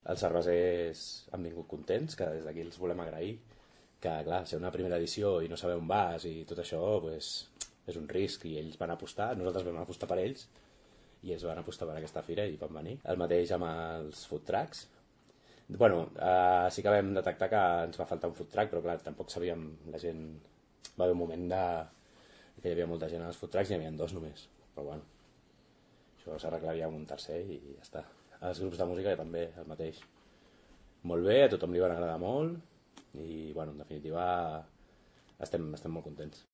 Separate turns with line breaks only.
Els cervesers han vingut contents, que des d'aquí els volem agrair, que clar, ser una primera edició i no saber on vas i tot això, pues, és un risc i ells van apostar, nosaltres vam apostar per ells i ells van apostar per aquesta fira i van venir. El mateix amb els food trucks. Bueno, sí que vam detectar que ens va faltar un food truck, però clar, tampoc sabíem, la gent... Va haver un moment que hi havia molta gent als food trucks i n'hi havia dos només, però bueno, això s'arreglaria amb un tercer i ja està. Els grups de música també el mateix. Molt bé, a tothom li van agradar molt i bueno, en definitiva estem molt contents.